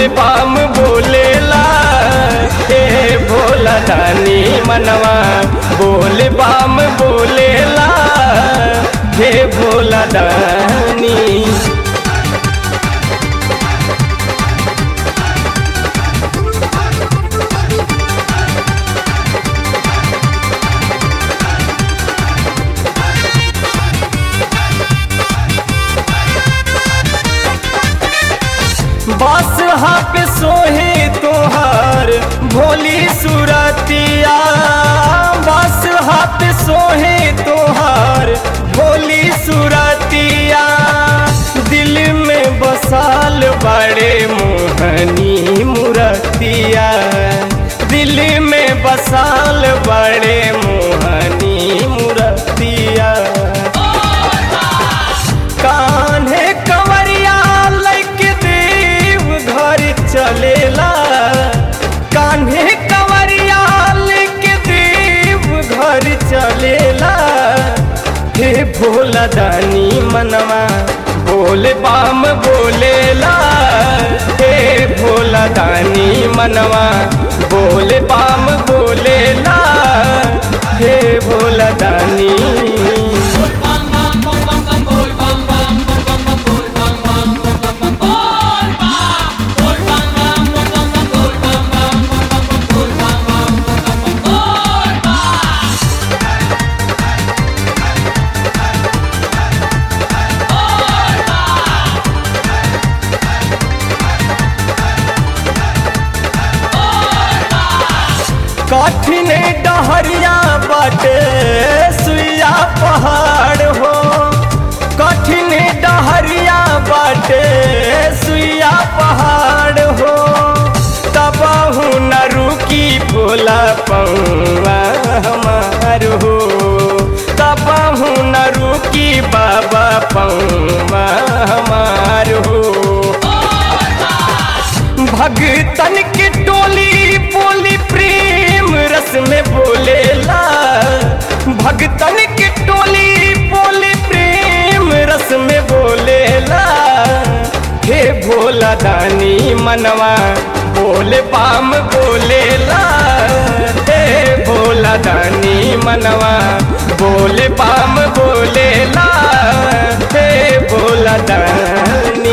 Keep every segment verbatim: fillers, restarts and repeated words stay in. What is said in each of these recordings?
Palm बोलेला हे भोला दानी मनवा बोले पाम बोलेला हे भोला दानी। बस हाप सोहे तोहार भोली सुरतिया, बस हाप सोहे तोहार भोली सुरतिया, दिल में बसाल बड़े मोहनी मूर्तिया, दिल में बसाल बड़े मोहनी मूर्तिया। कान्हे कंवरिया लैके देव घर चलेला, कान्हे कंवरिया लैके देव घर चलेला हे भोला दानी मनवा बोले पाम बोलेला हे भोला दानी मनवा बोले पाम बोलेला हे भोला दानी। कठिन डहरिया बाटे सुइया पहाड़ हो, कठिन डहरिया बाटे सुइया पहाड़ हो, तबहु न रुकी भोला पौआ हमार हो, तबहु न रुकी बाबा पौआ हमार हो। भगतन की टोली बोली प्रेम रस में बोलेला, भगतन की टोली बोली प्रेम रस में बोलेला हे भोला दानी मनवा बोले पाम बोलेला हे भोला दानी मनवा बोले पाम बोलेला हे भोला दानी।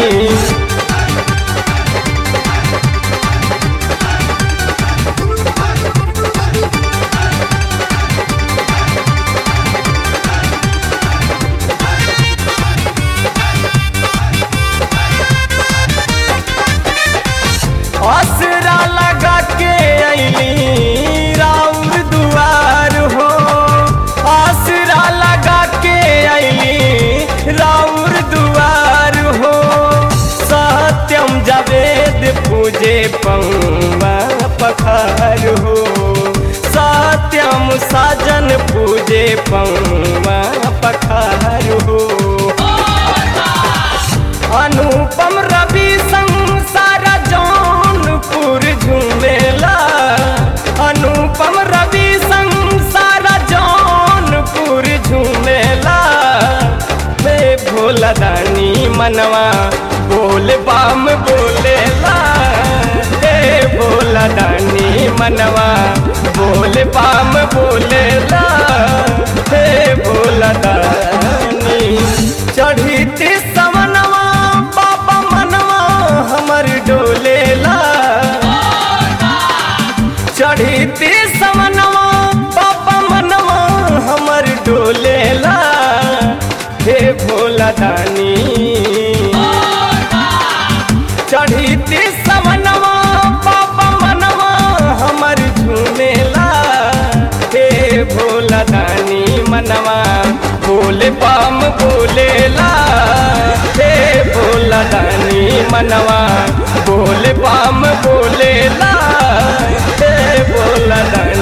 आसरा लगा के अइली राउर दुआर हो, आसरा लगा के अइली राउर दुआर हो, सत्यम जावेद पूजे पौआ पखार हो, सत्यम साजन पूजे पौआ पखार हो। अनुपम रवि संसारा जौनपुर झूमेला, अनुपम रवि संसारा जौनपुर झूमेला हे भोला दानी मनवा बोले पाम बोलेला हे भोला दानी मनवा बोले पाम बोलेला हे भोला दानी। चढ़ीते सवनवा बाबा मनवा हमर डोलेला, चढ़ीते सवनवा बाबा मनवा हमर डोलेला हे भोला दानी। चढ़ीते सवनवा बाबा मनवा हमर झूमेला हे भोला दानी मनवा बोले पाम बोलेला हे भोला दानी मनवा बोले पाम बोलेला हे भोला दानी।